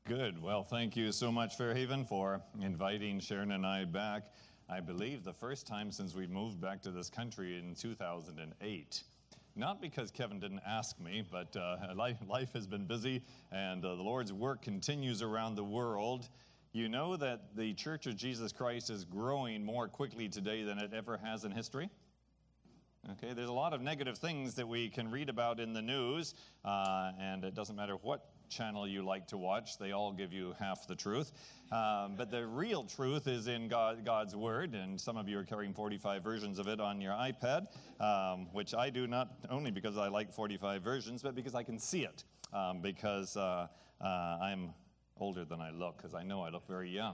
Good. Well, thank you so much, Fairhaven, for inviting Sharon and I back. I believe the first time since we moved back to this country in 2008. Not because Kevin didn't ask me, but life has been busy, and the Lord's work continues around the world. You know that the Church of Jesus Christ is growing more quickly today than it ever has in history? Okay, there's a lot of negative things that we can read about in the news, and it doesn't matter what channel you like to watch, they all give you half the truth. But the real truth is in God's Word, and some of you are carrying 45 versions of it on your iPad, which I do not only because I like 45 versions, but because I can see it, because I'm older than I look, because I know I look very young.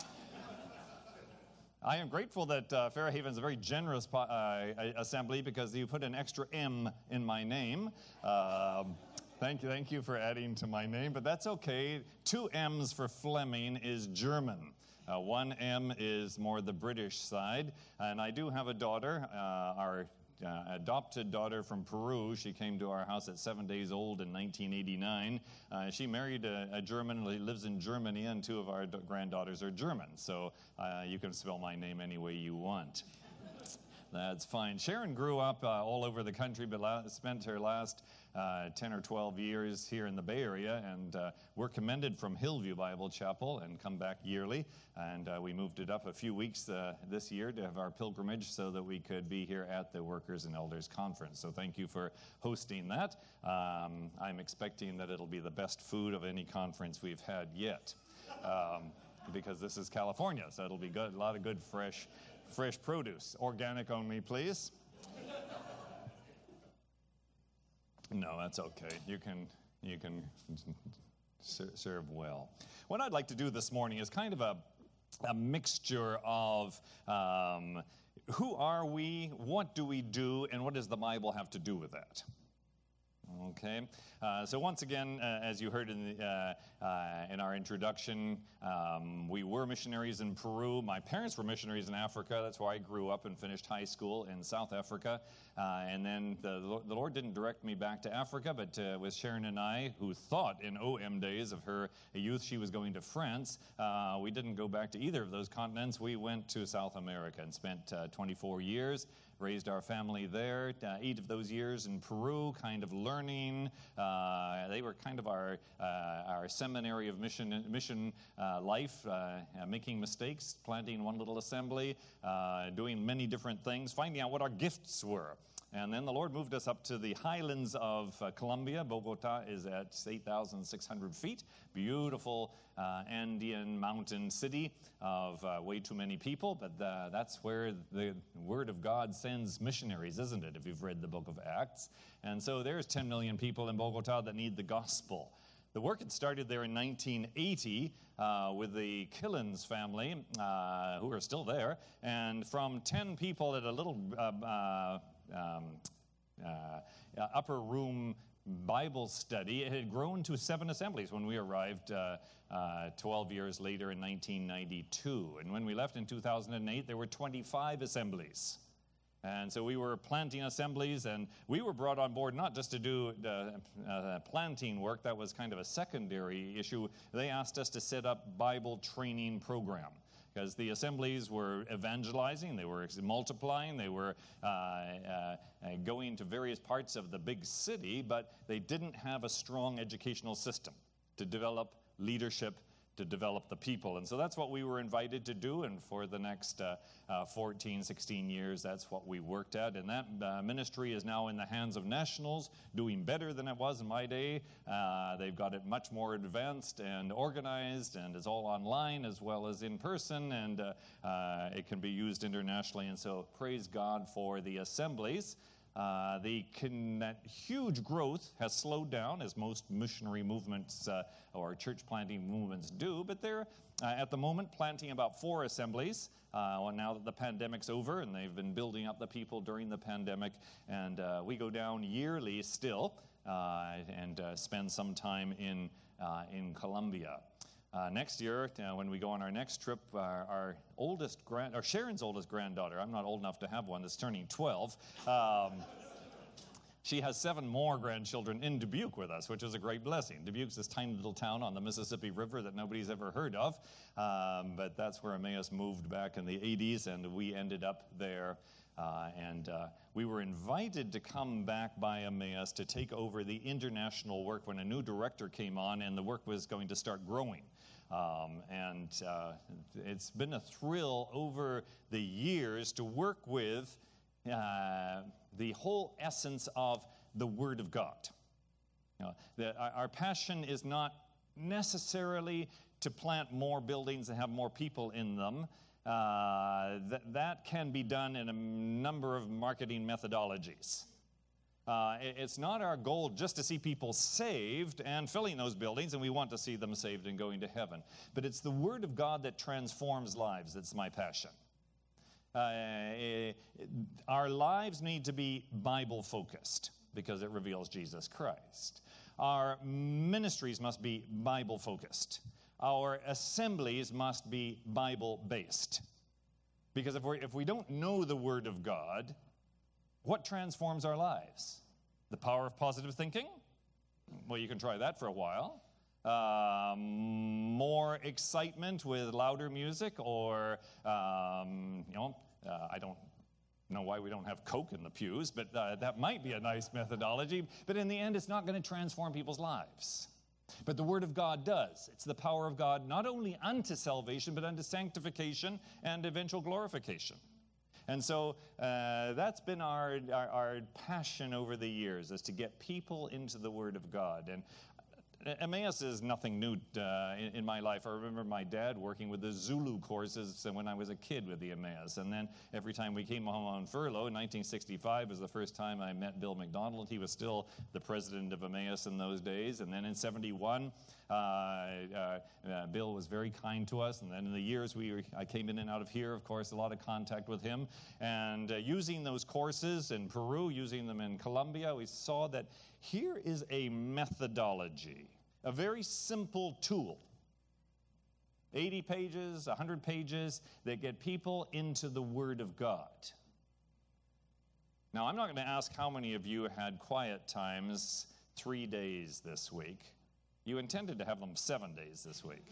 I am grateful that Fairhaven is a very generous assembly because you put an extra M in my name. Thank you for adding to my name, but that's okay. 2 M's for Fleming is German. 1 M is more the British side, and I do have a daughter, our adopted daughter from Peru. She came to our house at 7 days old in 1989. She married a German who lives in Germany, and 2 of our granddaughters are German, so you can spell my name any way you want. That's fine. Sharon grew up all over the country, but spent her last 10 or 12 years here in the Bay Area, and we're commended from Hillview Bible Chapel and come back yearly, and we moved it up a few weeks this year to have our pilgrimage so that we could be here at the Workers and Elders Conference. So thank you for hosting that. I'm expecting that it'll be the best food of any conference we've had yet, because this is California, so it'll be good, a lot of good fresh produce. Organic only, please. No, that's okay. You can serve well. What I'd like to do this morning is kind of a mixture of who are we, what do we do, and what does the Bible have to do with that? Okay, so once again, as you heard in our introduction, we were missionaries in Peru. My parents were missionaries in Africa. That's where I grew up and finished high school in South Africa. And then the Lord didn't direct me back to Africa, but with Sharon and I, who thought in OM days of her youth she was going to France, we didn't go back to either of those continents. We went to South America and spent 24 years. Raised our family there, 8 of those years in Peru, kind of learning. They were kind of our seminary of mission life, making mistakes, planting one little assembly, doing many different things, finding out what our gifts were. And then the Lord moved us up to the highlands of Colombia. Bogota is at 8,600 feet. Beautiful Andean mountain city of way too many people, but that's where the Word of God sends missionaries, isn't it, if you've read the book of Acts? And so there's 10 million people in Bogota that need the gospel. The work had started there in 1980 with the Killens family, who are still there, and from 10 people at a little upper room Bible study, it had grown to 7 assemblies when we arrived 12 years later in 1992. And when we left in 2008, there were 25 assemblies. And so we were planting assemblies, and we were brought on board not just to do planting work. That was kind of a secondary issue. They asked us to set up Bible training program, because the assemblies were evangelizing, they were multiplying, they were going to various parts of the big city, but they didn't have a strong educational system to develop leadership, to develop the people. And so that's what we were invited to do, and for the next 14, 16 years, that's what we worked at. And that ministry is now in the hands of nationals, doing better than it was in my day. They've got it much more advanced and organized, and it's all online as well as in person, and it can be used internationally. And so praise God for the assemblies. That huge growth has slowed down, as most missionary movements or church planting movements do, but they're at the moment planting about 4 assemblies now that the pandemic's over, and they've been building up the people during the pandemic, and we go down yearly still and spend some time in Colombia. Next year, when we go on our next trip, our Sharon's oldest granddaughter, I'm not old enough to have one, that's turning 12. She has 7 more grandchildren in Dubuque with us, which is a great blessing. Dubuque's this tiny little town on the Mississippi River that nobody's ever heard of, but that's where Emmaus moved back in the 80s, and we ended up there. We were invited to come back by Emmaus to take over the international work when a new director came on, and the work was going to start growing. It's been a thrill over the years to work with the whole essence of the Word of God. Our passion is not necessarily to plant more buildings and have more people in them. That can be done in a number of marketing methodologies. It's not our goal just to see people saved and filling those buildings, and we want to see them saved and going to heaven. But it's the Word of God that transforms lives that's my passion. Our lives need to be Bible-focused because it reveals Jesus Christ. Our ministries must be Bible-focused. Our assemblies must be Bible-based. Because if we don't know the Word of God, what transforms our lives? The power of positive thinking? Well, you can try that for a while. More excitement with louder music, or, I don't know why we don't have Coke in the pews, but that might be a nice methodology. But in the end, it's not going to transform people's lives. But the Word of God does. It's the power of God not only unto salvation, but unto sanctification and eventual glorification. And so that's been our passion over the years, is to get people into the Word of God. And Emmaus is nothing new in my life. I remember my dad working with the Zulu courses when I was a kid with the Emmaus. And then every time we came home on furlough, in 1965 was the first time I met Bill McDonald. He was still the president of Emmaus in those days. And then in 71, Bill was very kind to us. And then in the years I came in and out of here, of course, a lot of contact with him. And using those courses in Peru, using them in Colombia, we saw that here is a methodology, a very simple tool. 80 pages, 100 pages that get people into the Word of God. Now, I'm not going to ask how many of you had quiet times 3 days this week. You intended to have them 7 days this week.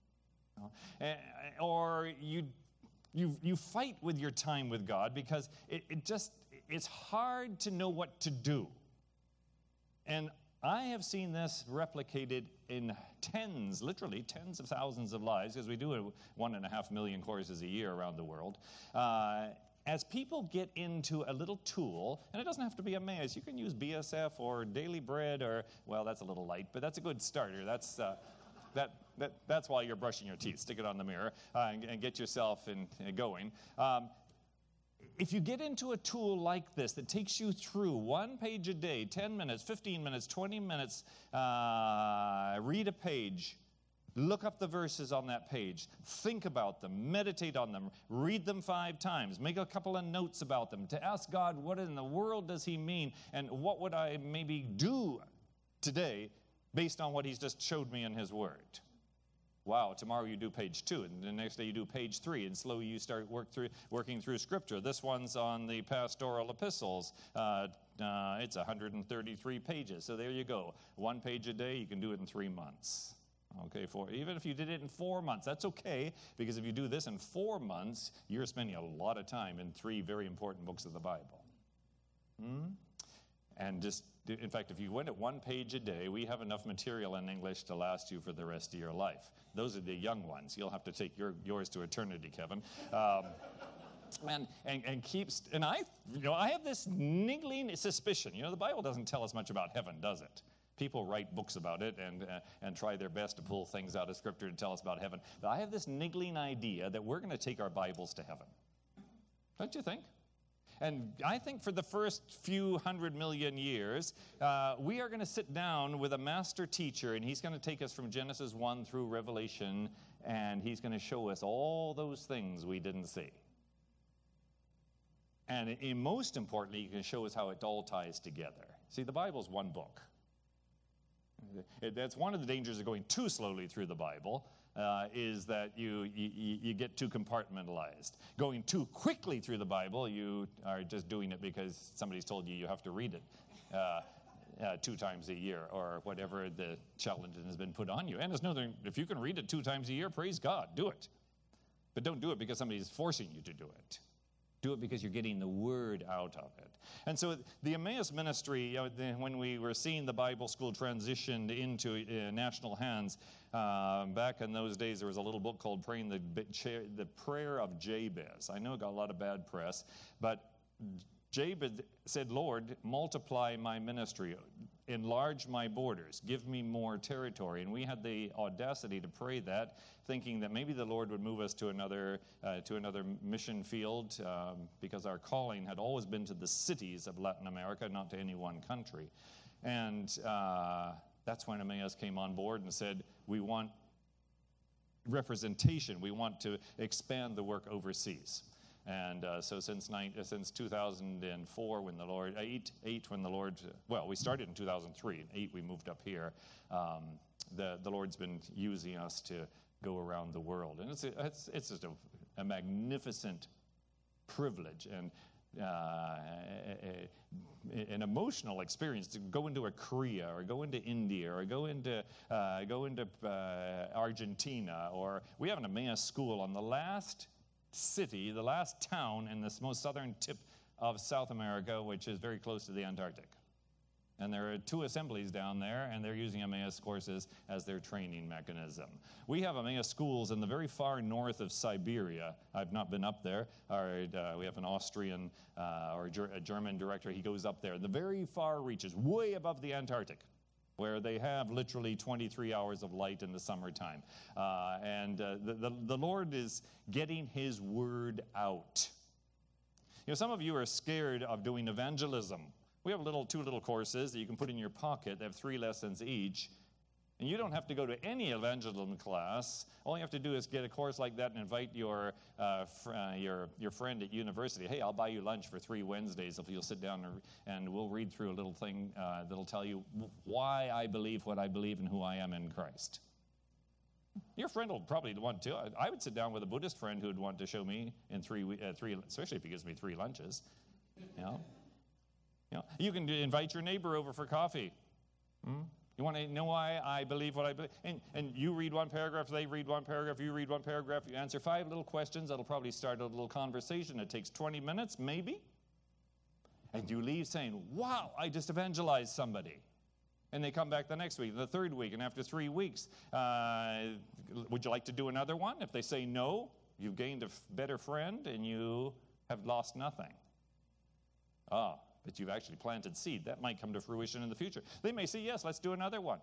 Or you fight with your time with God because it's hard to know what to do. And I have seen this replicated in literally tens of thousands of lives, because we do 1.5 million courses a year around the world. As people get into a little tool, and it doesn't have to be Emmaus. You can use BSF or Daily Bread, or, well, that's a little light, but that's a good starter. That's while you're brushing your teeth. Stick it on the mirror and get yourself going. If you get into a tool like this that takes you through 1 page a day, 10 minutes, 15 minutes, 20 minutes, read a page, look up the verses on that page, think about them, meditate on them, read them 5 times, make a couple of notes about them, to ask God, what in the world does he mean, and what would I maybe do today based on what he's just showed me in his word. Wow, tomorrow you do page 2, and the next day you do page 3, and slowly you start working through Scripture. This one's on the pastoral epistles. It's 133 pages, so there you go. 1 page a day, you can do it in 3 months. Okay, even if you did it in 4 months, that's okay, because if you do this in 4 months, you're spending a lot of time in 3 very important books of the Bible. And in fact, if you went at 1 page a day, we have enough material in English to last you for the rest of your life. Those are the young ones. You'll have to take yours to eternity, Kevin. And I have this niggling suspicion. The Bible doesn't tell us much about heaven, does it? People write books about it and try their best to pull things out of Scripture to tell us about heaven. But I have this niggling idea that we're going to take our Bibles to heaven. Don't you think? And I think for the first few 100 million years, we are going to sit down with a master teacher, and he's going to take us from Genesis 1 through Revelation, and he's going to show us all those things we didn't see. And most importantly, he can show us how it all ties together. See, the Bible's one book. That's one of the dangers of going too slowly through the Bible. is that you get too compartmentalized. Going too quickly through the Bible, you are just doing it because somebody's told you have to read it 2 times a year, or whatever the challenge has been put on you. And there's nothing, if you can read it 2 times a year, praise God, do it. But don't do it because somebody's forcing you to do it. Do it because you're getting the word out of it. And so the Emmaus ministry, when we were seeing the Bible school transitioned into national hands, back in those days there was a little book called Praying the Prayer of Jabez. I know it got a lot of bad press, but Jabez said, Lord, multiply my ministry, enlarge my borders, give me more territory. And we had the audacity to pray that, thinking that maybe the Lord would move us to another mission field, because our calling had always been to the cities of Latin America, not to any one country. And that's when Emmaus came on board and said, we want representation. We want to expand the work overseas. And so since 2004, when the Lord, we started in 2003, and 8 we moved up here, the Lord's been using us to go around the world. And it's just a magnificent privilege and an emotional experience to go into a Korea, or go into India, or go into Argentina. Or we have an Emmaus school on the last city, the last town in this most southern tip of South America, which is very close to the Antarctic. And there are 2 assemblies down there, and they're using Emmaus courses as their training mechanism. We have Emmaus schools in the very far north of Siberia. I've not been up there. We have an Austrian or a German director. He goes up there. The very far reaches, way above the Antarctic, where they have literally 23 hours of light in the summertime. The Lord is getting his word out. You know, some of you are scared of doing evangelism. We have 2 little courses that you can put in your pocket. They have 3 lessons each. And you don't have to go to any evangelism class. All you have to do is get a course like that and invite your friend at university. Hey, I'll buy you lunch for 3 Wednesdays if you'll sit down and we'll read through a little thing that'll tell you why I believe what I believe and who I am in Christ. Your friend will probably want to. I would sit down with a Buddhist friend who would want to show me in 3, especially if he gives me 3 lunches. You can invite your neighbor over for coffee. You want to know why I believe what I believe? And you read 1 paragraph, they read 1 paragraph, you read 1 paragraph, you answer 5 little questions. That'll probably start a little conversation. It takes 20 minutes, maybe. And you leave saying, wow, I just evangelized somebody. And they come back the next week, the 3rd week, and after 3 weeks, would you like to do another one? If they say no, you've gained a better friend and you have lost nothing. But you've actually planted seed. That might come to fruition in the future. They may say, yes, let's do another one.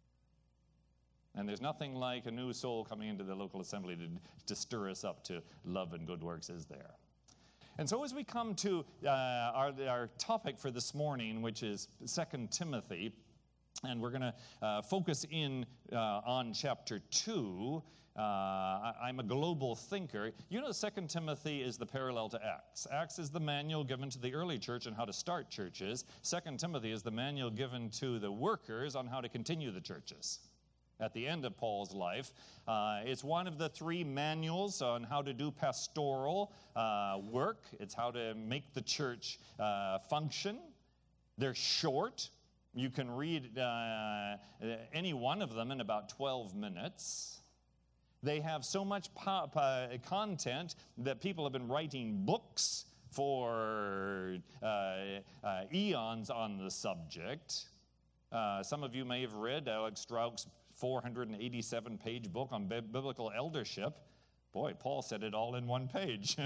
And there's nothing like a new soul coming into the local assembly to stir us up to love and good works, is there? And so as we come to our topic for this morning, which is 2 Timothy, and we're going to focus in on chapter 2. I'm a global thinker. You know, 2 Timothy is the parallel to Acts. Acts is the manual given to the early church on how to start churches. 2 Timothy is the manual given to the workers on how to continue the churches. At the end of Paul's life, it's one of the 3 manuals on how to do pastoral work. It's how to make the church function. They're short. You can read any one of them in about 12 minutes. They have so much content that people have been writing books for eons on the subject. Some of you may have read Alex Strauch's 487-page book on biblical eldership. Boy, Paul said it all in 1 page.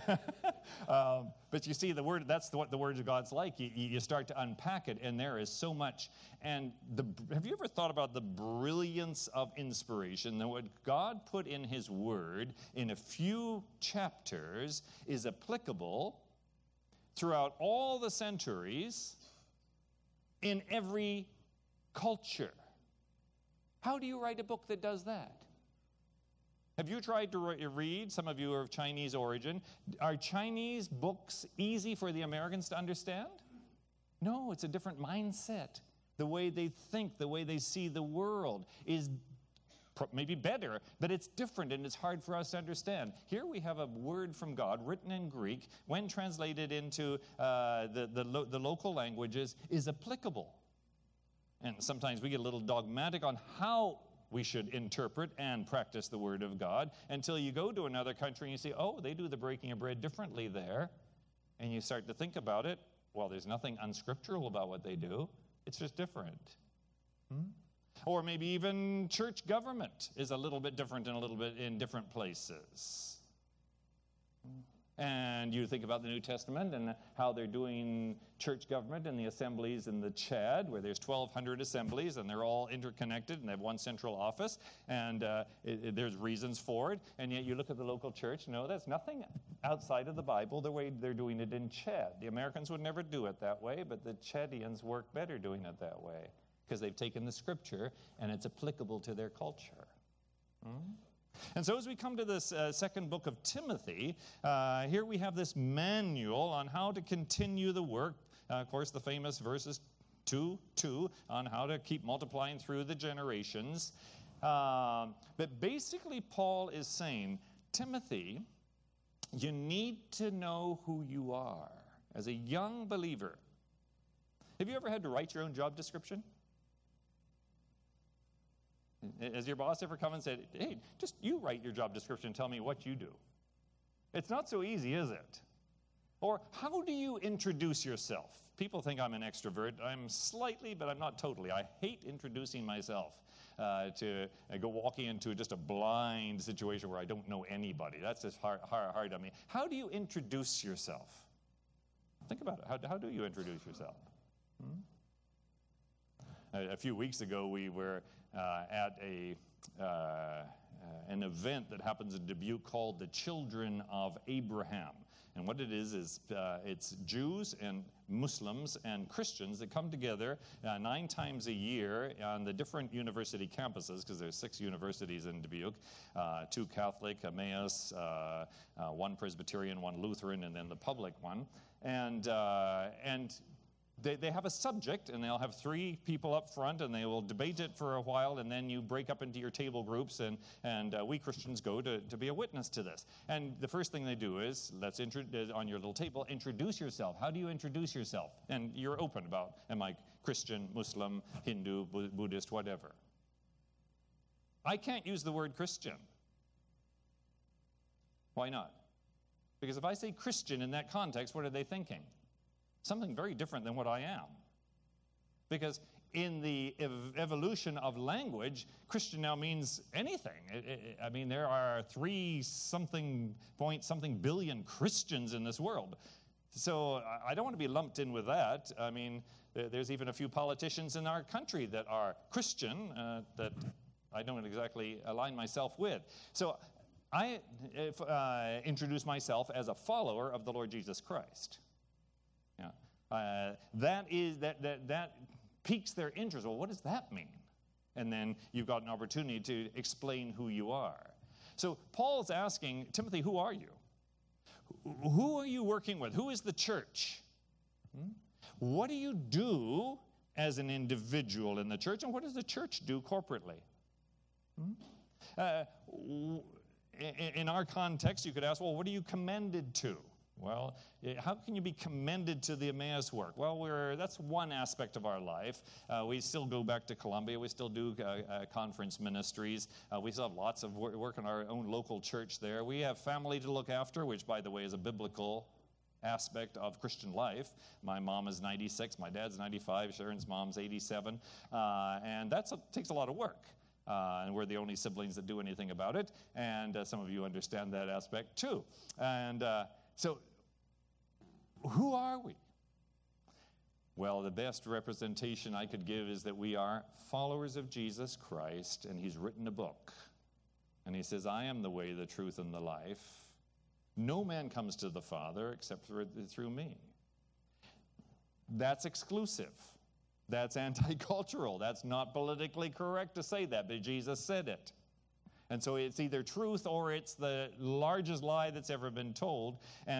But you see, that's what the Word of God's like. You start to unpack it, and there is so much. And have you ever thought about the brilliance of inspiration? That what God put in His Word in a few chapters is applicable throughout all the centuries in every culture. How do you write a book that does that? Have you tried to read? Some of you are of Chinese origin. Are Chinese books easy for the Americans to understand? No, it's a different mindset. The way they think, the way they see the world is maybe better, but it's different and it's hard for us to understand. Here we have a word from God written in Greek, when translated into the local languages, is applicable. And sometimes we get a little dogmatic on how we should interpret and practice the Word of God until you go to another country and you see, oh, they do the breaking of bread differently there. And you start to think about it. Well, there's nothing unscriptural about what they do. It's just different. Or maybe even church government is a little bit different and a little bit in different places. And you think about the New Testament and how they're doing church government in the assemblies in the Chad, where there's 1,200 assemblies, and they're all interconnected, and they have one central office, and there's reasons for it. And yet you look at the local church, no, that's nothing outside of the Bible, the way they're doing it in Chad. The Americans would never do it that way, but the Chadians work better doing it that way, because they've taken the Scripture, and it's applicable to their culture. And so as we come to this second book of Timothy, here we have this manual on how to continue the work. Of course, the famous verses 2:2 on how to keep multiplying through the generations. But basically, Paul is saying, Timothy, you need to know who you are as a young believer. Have you ever had to write your own job description? Has your boss ever come and said, hey, just you write your job description and tell me what you do? It's not so easy, is it? Or how do you introduce yourself? People think I'm an extrovert. I'm slightly, but I'm not totally. I hate introducing myself to go walking into just a blind situation where I don't know anybody. That's just hard on me. How do you introduce yourself? Think about it. How do you introduce yourself? A few weeks ago, we were at an event that happens in Dubuque called the Children of Abraham. And what it is it's Jews and Muslims and Christians that come together 9 times a year on the different university campuses, because there's 6 universities in Dubuque, 2 Catholic, Emmaus, 1 Presbyterian, 1 Lutheran, and then the public one. And they have a subject, and they'll have 3 people up front, and they will debate it for a while, and then you break up into your table groups, and we Christians go to be a witness to this. And the first thing they do is, on your little table, introduce yourself. How do you introduce yourself? And you're open about, am I Christian, Muslim, Hindu, Buddhist, whatever. I can't use the word Christian. Why not? Because if I say Christian in that context, what are they thinking? Something very different than what I am. Because in the evolution of language, Christian now means anything. I mean, there are 3-something billion Christians in this world. So I don't want to be lumped in with that. I mean, there's even a few politicians in our country that are Christian that I don't exactly align myself with. So I introduce myself as a follower of the Lord Jesus Christ. That piques their interest. Well, what does that mean? And then you've got an opportunity to explain who you are. So Paul's asking, Timothy, who are you? Who are you working with? Who is the church? What do you do as an individual in the church? And what does the church do corporately? In our context, you could ask, well, what are you commended to? Well, how can you be commended to the Emmaus work? Well, that's one aspect of our life. We still go back to Columbia. We still do conference ministries. We still have lots of work in our own local church there. We have family to look after, which, by the way, is a biblical aspect of Christian life. My mom is 96. My dad's 95. Sharon's mom's 87. And that takes a lot of work. And we're the only siblings that do anything about it. And some of you understand that aspect, too. And so, who are we? Well, the best representation I could give is that we are followers of Jesus Christ, and he's written a book. And he says, I am the way, the truth, and the life. No man comes to the Father except through me. That's exclusive. That's anti-cultural. That's not politically correct to say that, but Jesus said it. And so it's either truth or it's the largest lie that's ever been told. And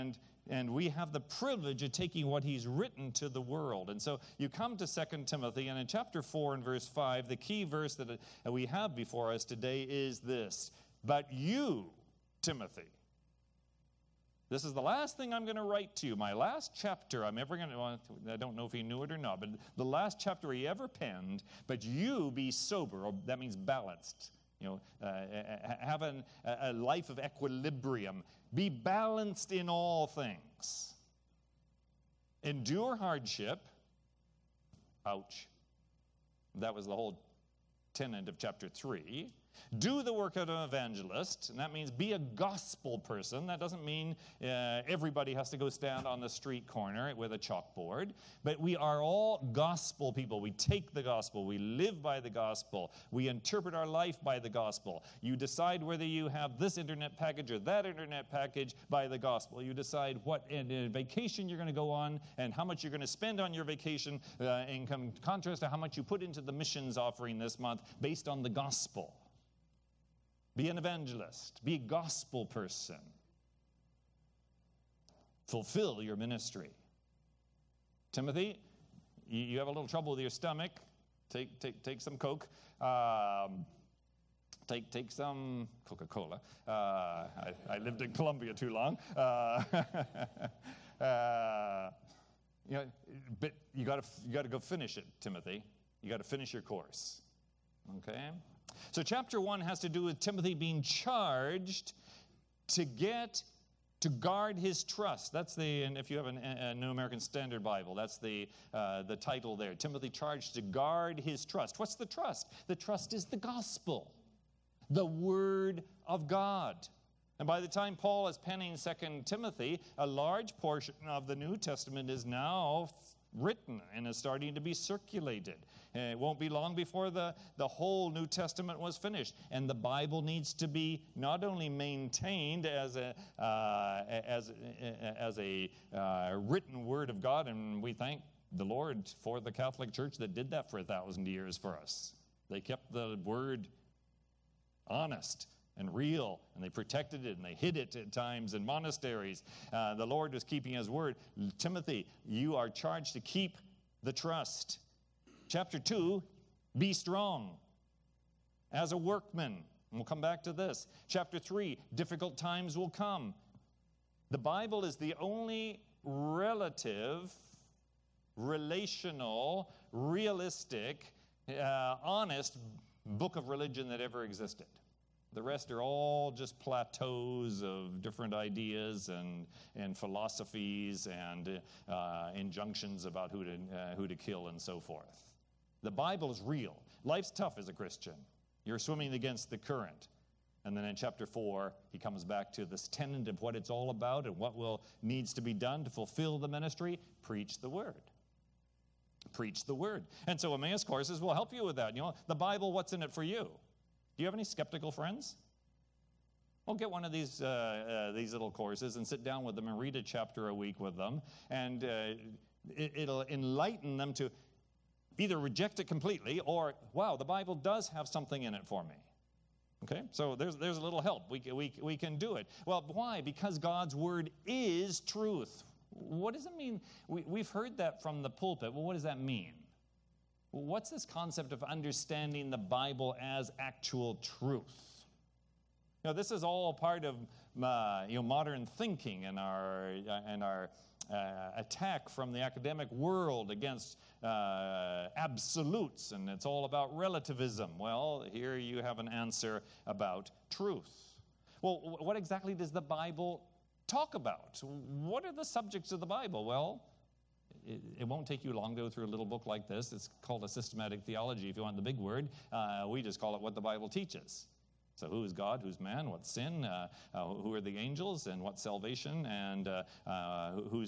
And we have the privilege of taking what he's written to the world. And so you come to 2 Timothy, and in chapter 4 and verse 5, the key verse that we have before us today is this: "But you, Timothy," this is the last thing I'm going to write to you, my last chapter I'm ever going to, well, I don't know if he knew it or not, but the last chapter he ever penned, "But you be sober," or that means balanced. Have a life of equilibrium. Be balanced in all things. Endure hardship. Ouch. That was the whole tenet of chapter 3. Do the work of an evangelist, and that means be a gospel person. That doesn't mean everybody has to go stand on the street corner with a chalkboard, but we are all gospel people. We take the gospel. We live by the gospel. We interpret our life by the gospel. You decide whether you have this internet package or that internet package by the gospel. You decide what vacation you're going to go on and how much you're going to spend on your vacation in contrast to how much you put into the missions offering this month based on the gospel. Be an evangelist. Be a gospel person. Fulfill your ministry. Timothy, you have a little trouble with your stomach. Take some Coke. Take some Coca-Cola. I lived in Colombia too long. But you got to go finish it, Timothy. You got to finish your course. Okay? So chapter 1 has to do with Timothy being charged to guard his trust. That's and if you have a New American Standard Bible, that's the title there. Timothy charged to guard his trust. What's the trust? The trust is the gospel, the Word of God. And by the time Paul is penning 2 Timothy, a large portion of the New Testament is now written and is starting to be circulated. And it won't be long before the whole New Testament was finished. And the Bible needs to be not only maintained as a written Word of God, and we thank the Lord for the Catholic Church that did that for 1,000 years for us. They kept the Word honest and real, and they protected it, and they hid it at times in monasteries. The Lord was keeping His Word. Timothy, you are charged to keep the trust. Chapter 2, be strong as a workman. And we'll come back to this. Chapter 3, difficult times will come. The Bible is the only relative, relational, realistic, honest book of religion that ever existed. The rest are all just plateaus of different ideas and philosophies and injunctions about who to kill and so forth. The Bible is real. Life's tough as a Christian. You're swimming against the current. And then in chapter 4, he comes back to this tenet of what it's all about and what needs to be done to fulfill the ministry. Preach the Word. Preach the Word. And so Emmaus courses will help you with that. The Bible, what's in it for you? Do you have any skeptical friends? Well, get one of these little courses and sit down with them and read a chapter a week with them. And it'll enlighten them to either reject it completely or, wow, the Bible does have something in it for me. Okay, so there's a little help. We can do it. Well, why? Because God's Word is truth. What does it mean? We've heard that from the pulpit. Well, what does that mean? What's this concept of understanding the Bible as actual truth? This is all part of modern thinking and our attack from the academic world against absolutes, and it's all about relativism. Well, here you have an answer about truth. Well, what exactly does the Bible talk about? What are the subjects of the Bible? Well, it won't take you long to go through a little book like this. It's called a systematic theology, if you want the big word. We just call it what the Bible teaches. So who is God, who's man, what's sin, who are the angels, and what's salvation, and who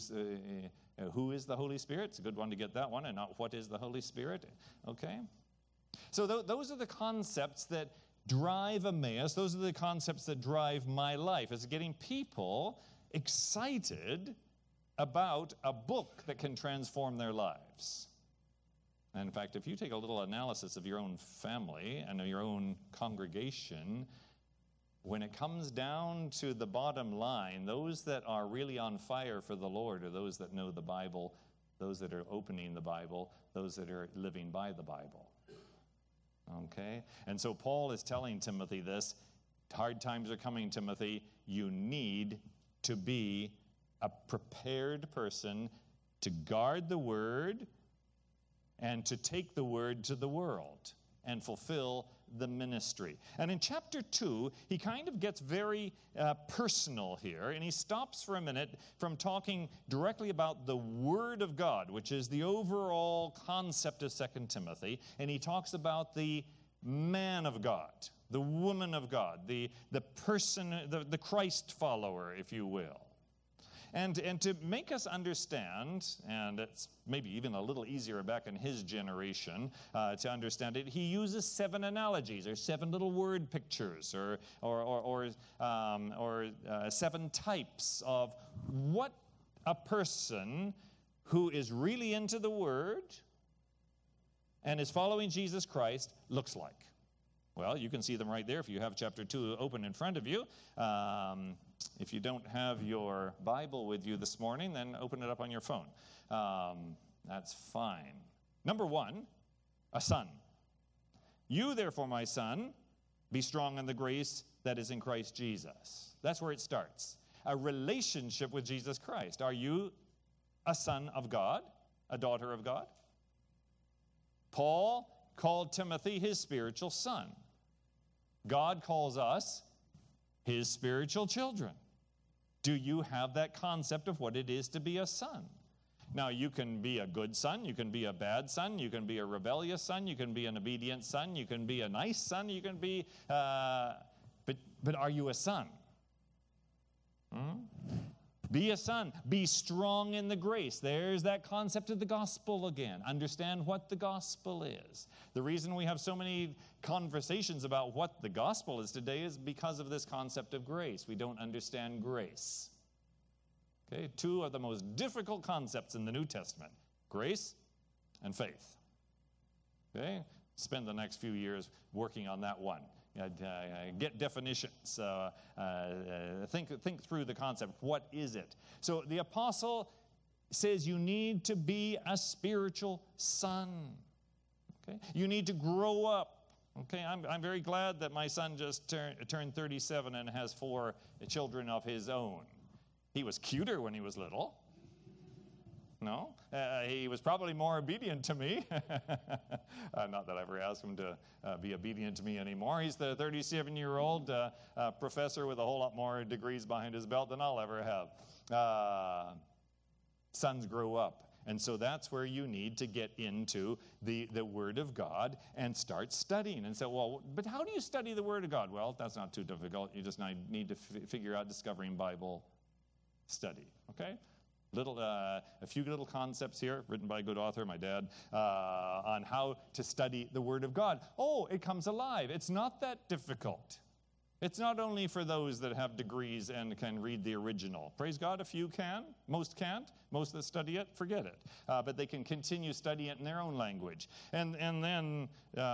is the Holy Spirit? It's a good one to get that one, and not what is the Holy Spirit. Okay? So those are the concepts that drive Emmaus. Those are the concepts that drive my life. It's getting people excited about a book that can transform their lives. And in fact, if you take a little analysis of your own family and your own congregation, when it comes down to the bottom line, those that are really on fire for the Lord are those that know the Bible, those that are opening the Bible, those that are living by the Bible. Okay? And so Paul is telling Timothy this. Hard times are coming, Timothy. You need to be a prepared person to guard the word and to take the word to the world and fulfill the ministry. And in chapter 2, he kind of gets very personal here, and he stops for a minute from talking directly about the Word of God, which is the overall concept of 2 Timothy, and he talks about the man of God, the woman of God, the person, the Christ follower, if you will. And to make us understand, and it's maybe even a little easier back in his generation to understand it, he uses 7 analogies or 7 little word pictures or 7 types of what a person who is really into the Word and is following Jesus Christ looks like. Well, you can see them right there if you have chapter 2 open in front of you. If you don't have your Bible with you this morning, then open it up on your phone. That's fine. Number 1, a son. You, therefore, my son, be strong in the grace that is in Christ Jesus. That's where it starts. A relationship with Jesus Christ. Are you a son of God? A daughter of God? Paul called Timothy his spiritual son. God calls us his spiritual children. Do you have that concept of what it is to be a son? Now, you can be a good son, you can be a bad son, you can be a rebellious son, you can be an obedient son, you can be a nice son, you can be, but are you a son? Be a son. Be strong in the grace. There's that concept of the gospel again. Understand what the gospel is. The reason we have so many conversations about what the gospel is today is because of this concept of grace. We don't understand grace. Okay, 2 of the most difficult concepts in the New Testament: grace and faith. Okay, spend the next few years working on that one. Get definitions. Think through the concept. What is it? So the apostle says you need to be a spiritual son. Okay, you need to grow up. Okay, I'm very glad that my son just turned 37 and has 4 children of his own. He was cuter when he was little. No? He was probably more obedient to me. Not that I ever asked him to be obedient to me anymore. He's the 37-year-old professor with a whole lot more degrees behind his belt than I'll ever have. Sons grow up. And so that's where you need to get into the Word of God and start studying. And say, well, but how do you study the Word of God? Well, that's not too difficult. You just need to figure out discovering Bible study. Okay? A few little concepts here, written by a good author, my dad, on how to study the Word of God. Oh, it comes alive. It's not that difficult. It's not only for those that have degrees and can read the original. Praise God, a few can. Most can't. Most that study it, forget it. But they can continue studying it in their own language. And then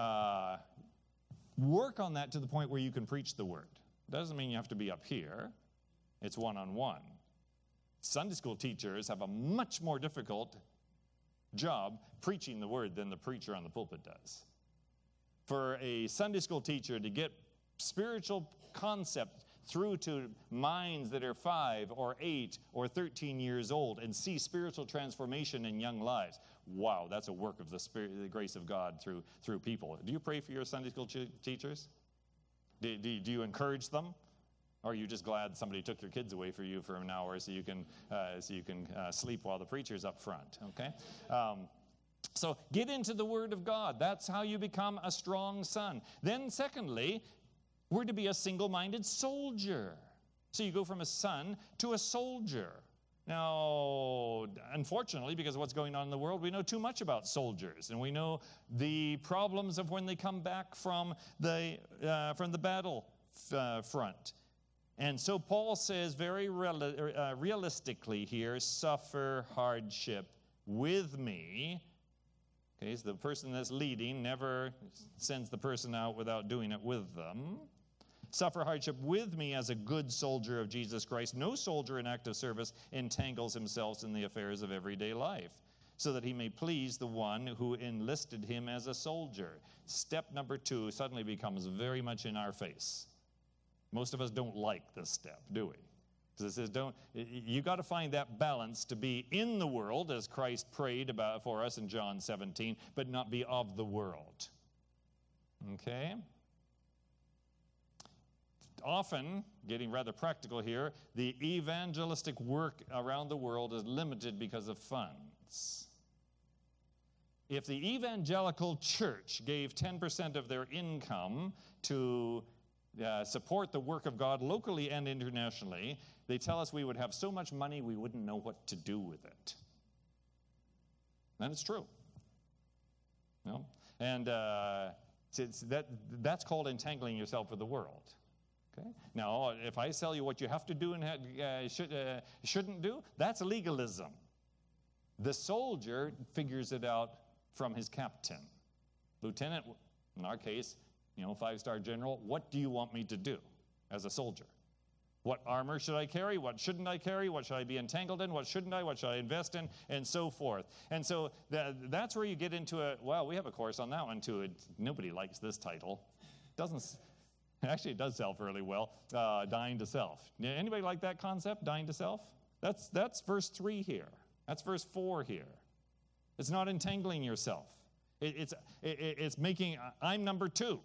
work on that to the point where you can preach the Word. Doesn't mean you have to be up here. It's one-on-one. Sunday school teachers have a much more difficult job preaching the Word than the preacher on the pulpit does. For a Sunday school teacher to get spiritual concept through to minds that are 5 or 8 or 13 years old and see spiritual transformation in young lives, wow, that's a work of the grace of God through people. Do you pray for your Sunday school teachers? Do you encourage them? Or are you just glad somebody took your kids away from you for an hour so you can sleep while the preacher's up front? Okay. So get into the Word of God. That's how you become a strong son. Then secondly, we're to be a single-minded soldier. So you go from a son to a soldier. Now, unfortunately, because of what's going on in the world, we know too much about soldiers, and we know the problems of when they come back from the battle front. And so Paul says very realistically here, suffer hardship with me. Okay, so the person that's leading never sends the person out without doing it with them. Suffer hardship with me as a good soldier of Jesus Christ. No soldier in active service entangles himself in the affairs of everyday life, so that he may please the one who enlisted him as a soldier. Step number 2 suddenly becomes very much in our face. Most of us don't like this step, do we? Because it says, you got to find that balance to be in the world, as Christ prayed about for us in John 17, but not be of the world. Okay? Often, getting rather practical here, the evangelistic work around the world is limited because of funds. If the evangelical church gave 10% of their income to support the work of God locally and internationally, they tell us we would have so much money we wouldn't know what to do with it. And it's true. No? And that's called entangling yourself with the world. Okay? Now, if I tell you what you have to do and shouldn't do, that's legalism. The soldier figures it out from his captain. Lieutenant, in our case, 5-star general, what do you want me to do as a soldier? What armor should I carry? What shouldn't I carry? What should I be entangled in? What shouldn't I? What should I invest in? And so forth. And so that's where you get into we have a course on that one too. Nobody likes this title. Actually, it does sell fairly well. Dying to self. Anybody like that concept, dying to self? That's verse 3 here. That's verse 4 here. It's not entangling yourself. It's making, I'm number 2.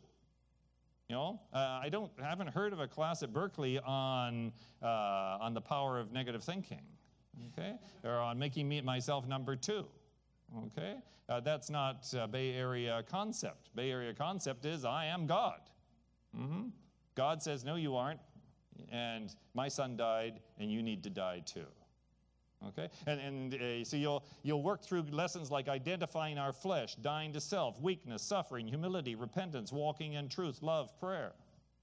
I haven't heard of a class at Berkeley on the power of negative thinking, okay, or on making myself number 2, okay. That's not a Bay Area concept. Bay Area concept is I am God. God says, no, you aren't, and my son died, and you need to die too. Okay, and so you'll work through lessons like identifying our flesh, dying to self, weakness, suffering, humility, repentance, walking in truth, love, prayer.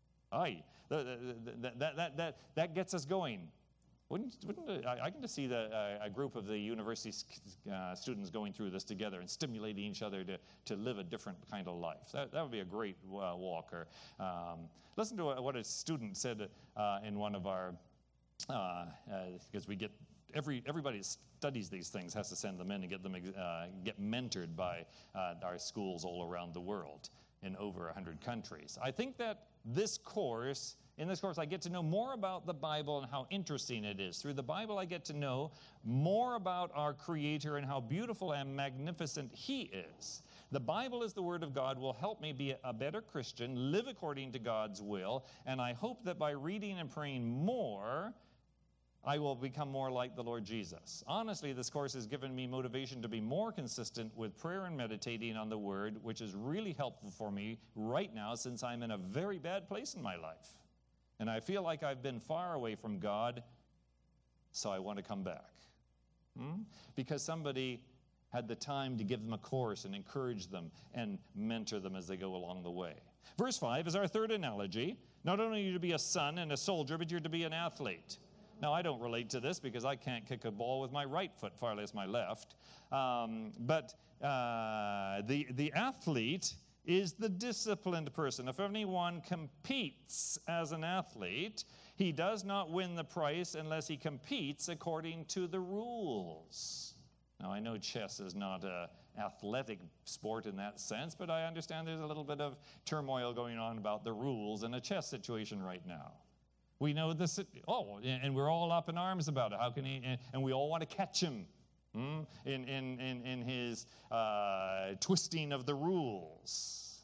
That gets us going. I can just see a group of the university students going through this together and stimulating each other to live a different kind of life. That would be a great walk. Or listen to what a student said in one of our, because we get. Everybody studies these things has to send them in and get mentored by our schools all around the world in over 100 countries. I think that in this course, I get to know more about the Bible and how interesting it is. Through the Bible, I get to know more about our Creator and how beautiful and magnificent He is. The Bible is the Word of God, will help me be a better Christian, live according to God's will, and I hope that by reading and praying more, I will become more like the Lord Jesus. Honestly, this course has given me motivation to be more consistent with prayer and meditating on the Word, which is really helpful for me right now since I'm in a very bad place in my life. And I feel like I've been far away from God, so I want to come back. Because somebody had the time to give them a course and encourage them and mentor them as they go along the way. Verse 5 is our third analogy. Not only are you to be a son and a soldier, but you're to be an athlete. Now, I don't relate to this because I can't kick a ball with my right foot, far less my left. But the athlete is the disciplined person. If anyone competes as an athlete, he does not win the prize unless he competes according to the rules. Now, I know chess is not an athletic sport in that sense, but I understand there's a little bit of turmoil going on about the rules in a chess situation right now. We know this, and we're all up in arms about it. How can he, and we all want to catch him in his twisting of the rules.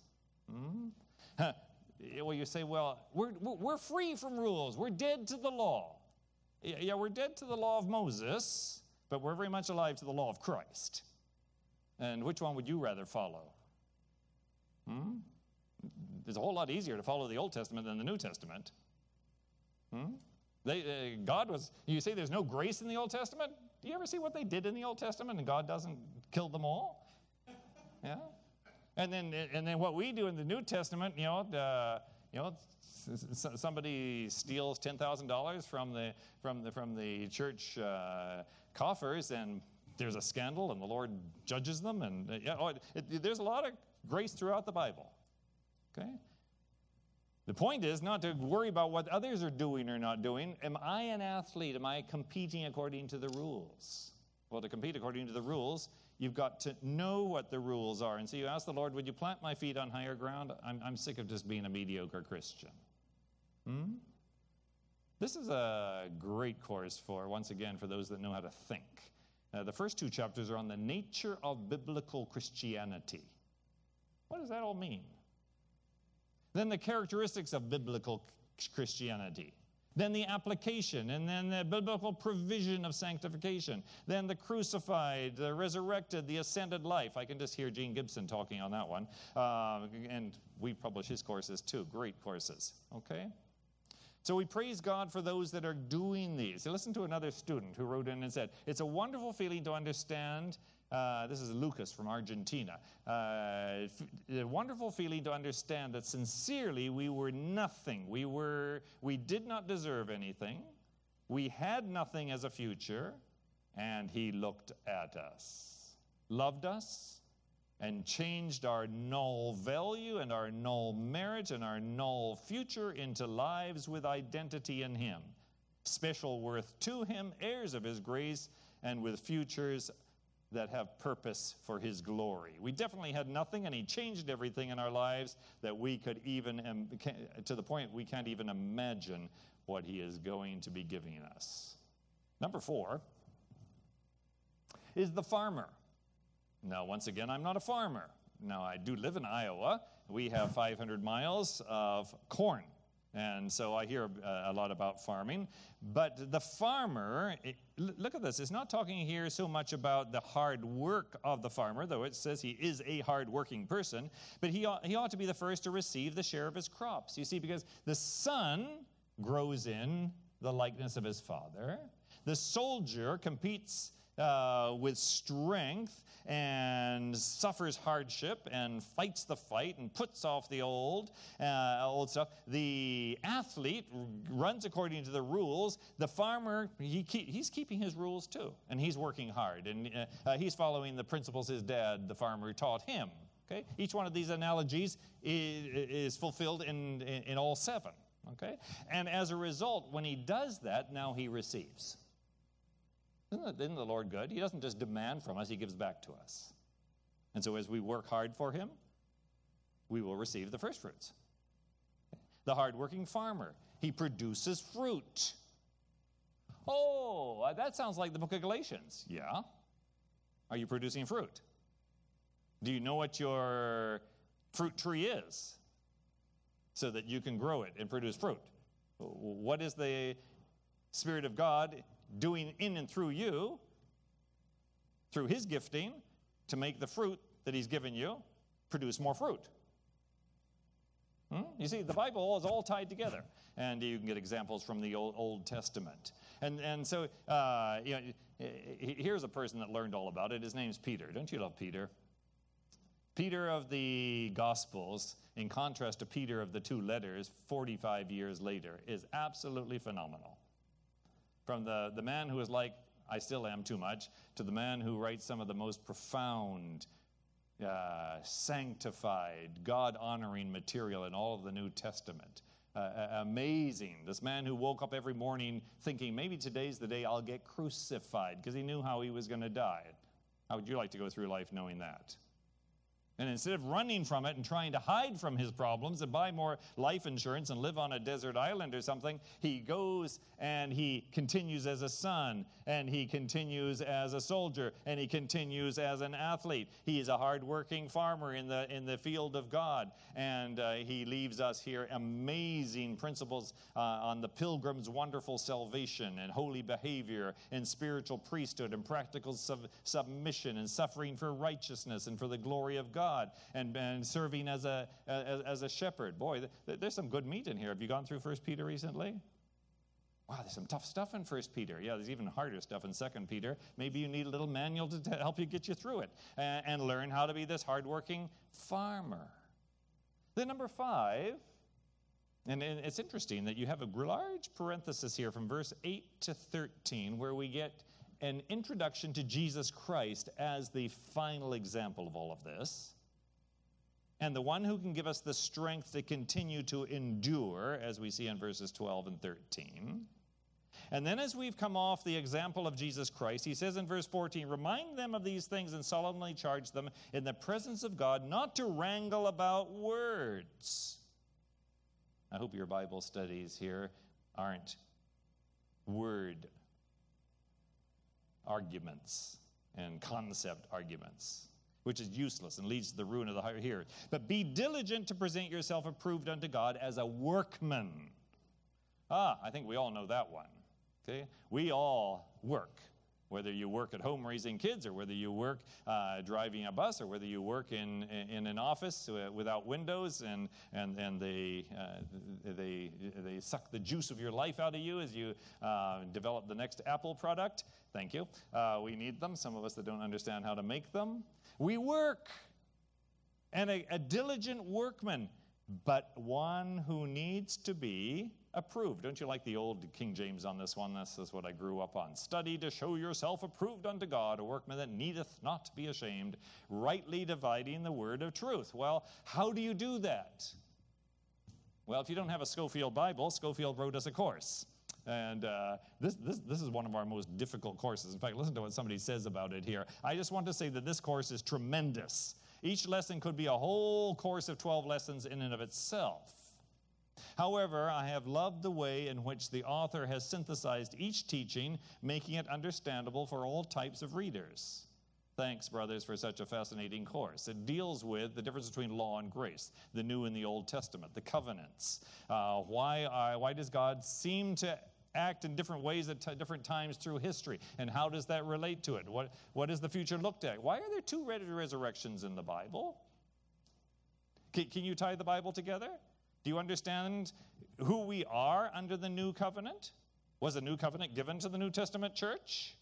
Well, you say, we're free from rules. We're dead to the law. Yeah, we're dead to the law of Moses, but we're very much alive to the law of Christ. And which one would you rather follow? It's a whole lot easier to follow the Old Testament than the New Testament. God was, you say there's no grace in the Old Testament? Do you ever see what they did in the Old Testament and God doesn't kill them all? Yeah. And then what we do in the New Testament, somebody steals $10,000 from the church coffers, and there's a scandal, and the Lord judges them, and there's a lot of grace throughout the Bible. Okay. The point is not to worry about what others are doing or not doing. Am I an athlete? Am I competing according to the rules? Well, to compete according to the rules, you've got to know what the rules are. And so you ask the Lord, would you plant my feet on higher ground? I'm sick of just being a mediocre Christian. This is a great course once again, for those that know how to think. The first 2 chapters are on the nature of biblical Christianity. What does that all mean? Then the characteristics of biblical Christianity. Then the application, and then the biblical provision of sanctification. Then the crucified, the resurrected, the ascended life. I can just hear Gene Gibson talking on that one. And we publish his courses too. Great courses. Okay? So we praise God for those that are doing these. Listen to another student who wrote in and said, it's a wonderful feeling to understand. This is Lucas from Argentina. A wonderful feeling to understand that sincerely we were nothing. We did not deserve anything. We had nothing as a future. And he looked at us, loved us, and changed our null value and our null marriage and our null future into lives with identity in him. Special worth to him, heirs of his grace, and with futures that have purpose for his glory. We definitely had nothing, and he changed everything in our lives that we could even, to the point we can't even imagine what he is going to be giving us. Number 4 is the farmer. Now, once again, I'm not a farmer. Now, I do live in Iowa. We have 500 miles of corn. And so I hear a lot about farming. But the farmer, look at this, it's not talking here so much about the hard work of the farmer, though it says he is a hard-working person, but he ought to be the first to receive the share of his crops. You see, because the son grows in the likeness of his father. The soldier competes with strength and suffers hardship and fights the fight and puts off the old stuff. The athlete runs according to the rules. The farmer, he's keeping his rules too, and he's working hard, and he's following the principles his dad, the farmer, taught him. Okay, each one of these analogies is fulfilled in all 7. Okay, and as a result, when he does that, now he receives. Isn't the Lord good? He doesn't just demand from us, he gives back to us. And so as we work hard for him, we will receive the first fruits. The hardworking farmer, he produces fruit. Oh, that sounds like the book of Galatians. Yeah. Are you producing fruit? Do you know what your fruit tree is so that you can grow it and produce fruit? What is the Spirit of God doing in and through you, through his gifting, to make the fruit that he's given you produce more fruit? You see, the Bible is all tied together. And you can get examples from the Old Testament. And so here's a person that learned all about it. His name's Peter. Don't you love Peter? Peter of the Gospels, in contrast to Peter of the 2 letters 45 years later, is absolutely phenomenal. From the man who is like, I still am too much, to the man who writes some of the most profound, sanctified, God-honoring material in all of the New Testament. Amazing. This man who woke up every morning thinking, maybe today's the day I'll get crucified, because he knew how he was going to die. How would you like to go through life knowing that? And instead of running from it and trying to hide from his problems and buy more life insurance and live on a desert island or something, he goes and he continues as a son, and he continues as a soldier, and he continues as an athlete. He is a hard-working farmer in the field of God, and he leaves us here amazing principles on the pilgrim's wonderful salvation and holy behavior and spiritual priesthood and practical submission and suffering for righteousness and for the glory of God, and serving as a shepherd. Boy, there's some good meat in here. Have you gone through 1 Peter recently? Wow, there's some tough stuff in 1 Peter. Yeah, there's even harder stuff in 2 Peter. Maybe you need a little manual to help you get you through it and learn how to be this hardworking farmer. Then number 5, and it's interesting that you have a large parenthesis here from verse 8 to 13 where we get an introduction to Jesus Christ as the final example of all of this. and the one who can give us the strength to continue to endure, as we see in verses 12 and 13. And then as we've come off the example of Jesus Christ, he says in verse 14, remind them of these things and solemnly charge them in the presence of God not to wrangle about words. I hope your Bible studies here aren't word arguments and concept arguments, which is useless and leads to the ruin of the hearer. But be diligent to present yourself approved unto God as a workman. I think we all know that one. Okay? We all work. Whether you work at home raising kids, or whether you work driving a bus, or whether you work in an office without windows, and they suck the juice of your life out of you as you develop the next Apple product. Thank you. We need them. Some of us that don't understand how to make them. We work. And a diligent workman, but one who needs to be approved. Don't you like the old King James on this one? This is what I grew up on. Study to show yourself approved unto God, a workman that needeth not be ashamed, rightly dividing the word of truth. Well, how do you do that? Well, if you don't have a Scofield Bible, Scofield wrote us a course. And this is one of our most difficult courses. In fact, listen to what somebody says about it here. I just want to say that this course is tremendous. Each lesson could be a whole course of 12 lessons in and of itself. However, I have loved the way in which the author has synthesized each teaching, making it understandable for all types of readers. Thanks, brothers, for such a fascinating course. It deals with the difference between law and grace, the New and the Old Testament, the covenants. Why does God seem to act in different ways at different times through history? And how does that relate to it? What does the future look like? Why are there two resurrections in the Bible? Can you tie the Bible together? Do you understand who we are under the new covenant? Was the new covenant given to the New Testament church?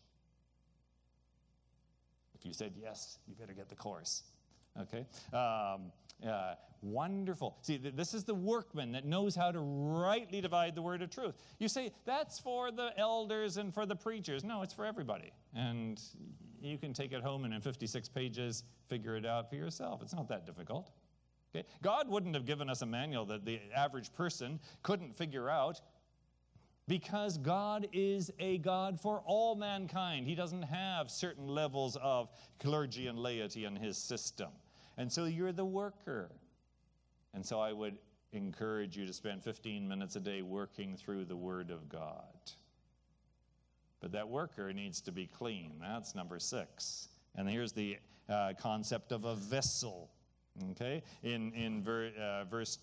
If you said yes, you better get the course. Okay? Wonderful. See, this is the workman that knows how to rightly divide the word of truth. You say, that's for the elders and for the preachers. No, it's for everybody. And you can take it home and in 56 pages figure it out for yourself. It's not that difficult. Okay? God wouldn't have given us a manual that the average person couldn't figure out, because God is a God for all mankind. He doesn't have certain levels of clergy and laity in his system. And so you're the worker. And so I would encourage you to spend 15 minutes a day working through the Word of God. But that worker needs to be clean. That's number 6. And here's the concept of a vessel. Okay, in verse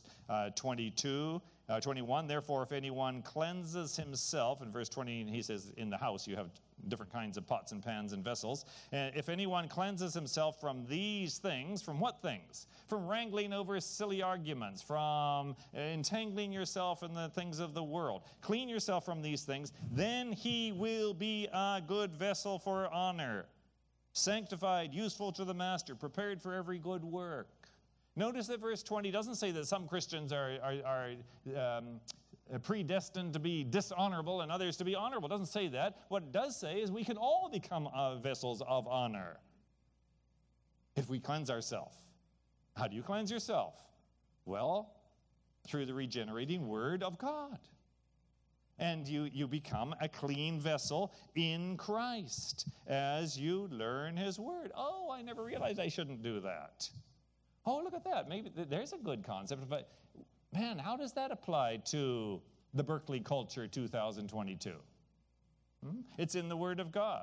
21, therefore, if anyone cleanses himself, in verse 20, he says, in the house you have different kinds of pots and pans and vessels. And if anyone cleanses himself from these things, from what things? From wrangling over silly arguments, from entangling yourself in the things of the world. Clean yourself from these things, then he will be a good vessel for honor, sanctified, useful to the master, prepared for every good work. Notice that verse 20 doesn't say that some Christians are predestined to be dishonorable and others to be honorable. It doesn't say that. What it does say is we can all become vessels of honor if we cleanse ourselves. How do you cleanse yourself? Well, through the regenerating Word of God. And you become a clean vessel in Christ as you learn His Word. Oh, I never realized I shouldn't do that. Oh, look at that. Maybe there's a good concept. But, man, how does that apply to the Berkeley Culture 2022? It's in the Word of God.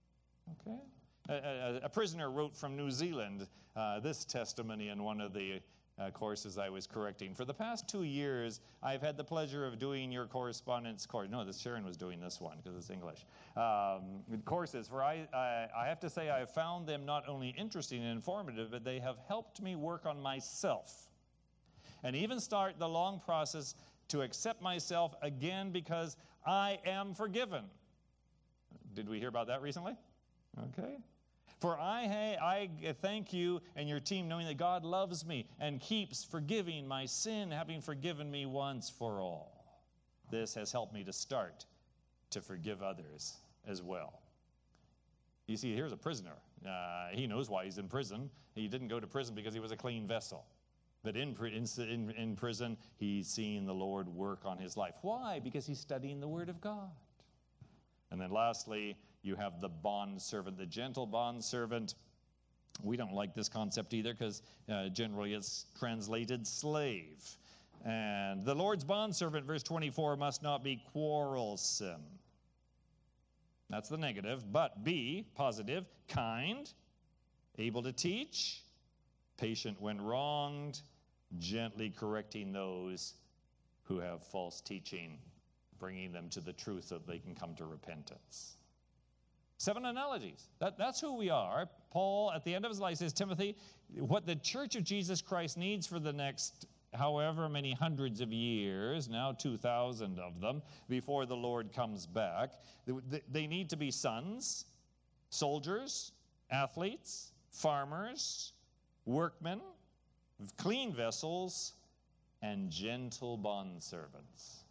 Okay? A prisoner wrote from New Zealand this testimony in one of the courses I was correcting. For the past 2 years, I've had the pleasure of doing your correspondence course. No, Sharon was doing this one because it's English. Courses. For I have to say I have found them not only interesting and informative, but they have helped me work on myself and even start the long process to accept myself again because I am forgiven. Did we hear about that recently? Okay. For I thank you and your team knowing that God loves me and keeps forgiving my sin, having forgiven me once for all. This has helped me to start to forgive others as well. You see, here's a prisoner. He knows why he's in prison. He didn't go to prison because he was a clean vessel. But in prison, he's seeing the Lord work on his life. Why? Because he's studying the Word of God. And then lastly, you have the bondservant, the gentle bondservant. We don't like this concept either because generally it's translated slave. And the Lord's bondservant, verse 24, must not be quarrelsome. That's the negative. But be, positive, kind, able to teach, patient when wronged, gently correcting those who have false teaching, bringing them to the truth so that they can come to repentance. 7 analogies. That's who we are. Paul, at the end of his life, says, Timothy, what the Church of Jesus Christ needs for the next however many hundreds of years, now 2,000 of them, before the Lord comes back, they need to be sons, soldiers, athletes, farmers, workmen, clean vessels, and gentle bondservants.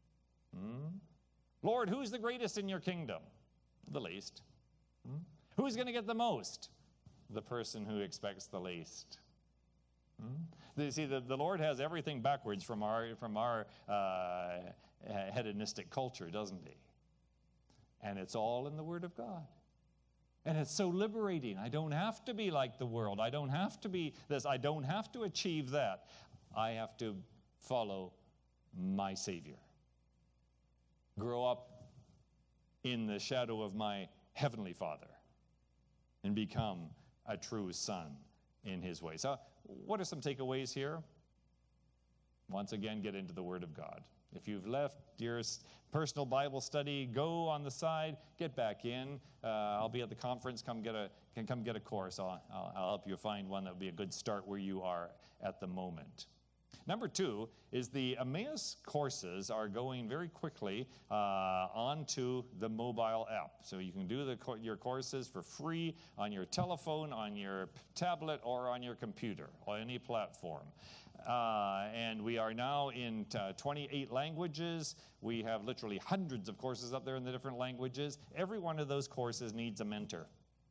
Lord, who's the greatest in your kingdom? The least. Who's going to get the most? The person who expects the least. You see, the Lord has everything backwards from our hedonistic culture, doesn't he? And it's all in the Word of God. And it's so liberating. I don't have to be like the world. I don't have to be this. I don't have to achieve that. I have to follow my Savior. Grow up in the shadow of my Heavenly Father and become a true son in his ways. So what are some takeaways here? Once again, get into the Word of God. If you've left your personal Bible study, go on the side, get back in. I'll be at the conference. Come get a course. I'll help you find one that would be a good start where you are at the moment. Number 2 is the Emmaus courses are going very quickly onto the mobile app. So you can do your courses for free on your telephone, on your tablet, or on your computer, or any platform. And we are now in 28 languages. We have literally hundreds of courses up there in the different languages. Every one of those courses needs a mentor.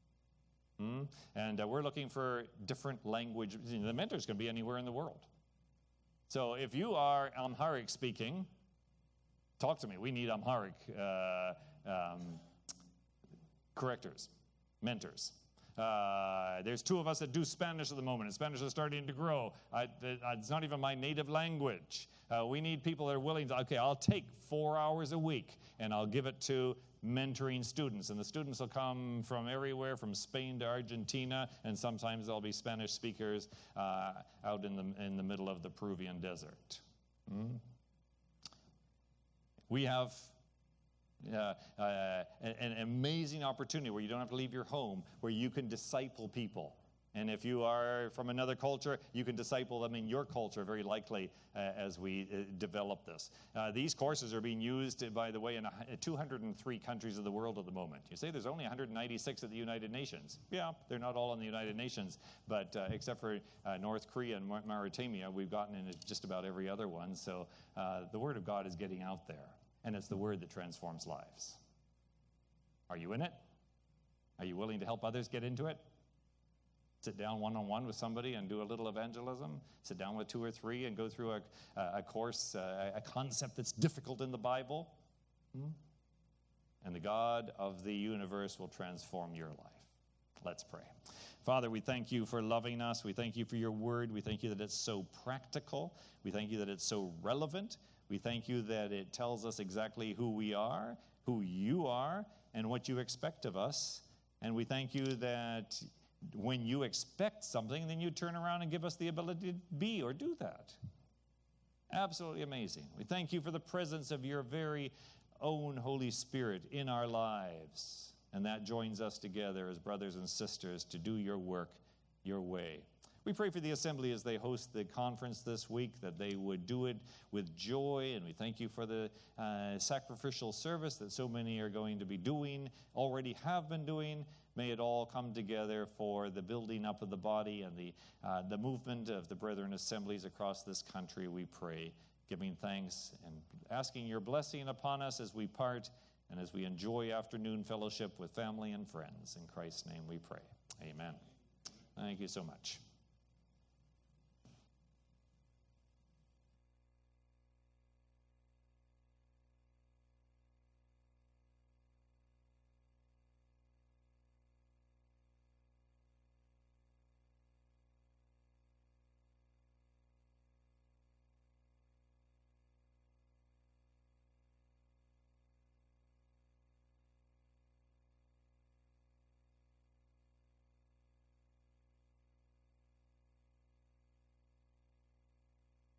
And we're looking for different language. The mentor's going to be anywhere in the world. So if you are Amharic speaking, talk to me. We need Amharic correctors, mentors. There's 2 of us that do Spanish at the moment, and Spanish is starting to grow. It's not even my native language. We need people that are willing to, okay, I'll take 4 hours a week, and I'll give it to mentoring students. And the students will come from everywhere, from Spain to Argentina, and sometimes there'll be Spanish speakers out in the middle of the Peruvian desert. We have an amazing opportunity where you don't have to leave your home, where you can disciple people. And if you are from another culture, you can disciple them in your culture very likely as we develop this. These courses are being used, by the way, in 203 countries of the world at the moment. You say there's only 196 at the United Nations. Yeah, they're not all in the United Nations, but except for North Korea and Mauritania, we've gotten into just about every other one. So the Word of God is getting out there, and it's the Word that transforms lives. Are you in it? Are you willing to help others get into it? Sit down one-on-one with somebody and do a little evangelism. Sit down with 2 or 3 and go through a course, a concept that's difficult in the Bible. And the God of the universe will transform your life. Let's pray. Father, we thank you for loving us. We thank you for your word. We thank you that it's so practical. We thank you that it's so relevant. We thank you that it tells us exactly who we are, who you are, and what you expect of us. And we thank you that when you expect something, then you turn around and give us the ability to be or do that. Absolutely amazing. We thank you for the presence of your very own Holy Spirit in our lives. And that joins us together as brothers and sisters to do your work your way. We pray for the assembly as they host the conference this week, that they would do it with joy. And we thank you for the sacrificial service that so many are going to be doing, already have been doing. May it all come together for the building up of the body and the movement of the brethren assemblies across this country, we pray, giving thanks and asking your blessing upon us as we part and as we enjoy afternoon fellowship with family and friends. In Christ's name we pray. Amen. Thank you so much.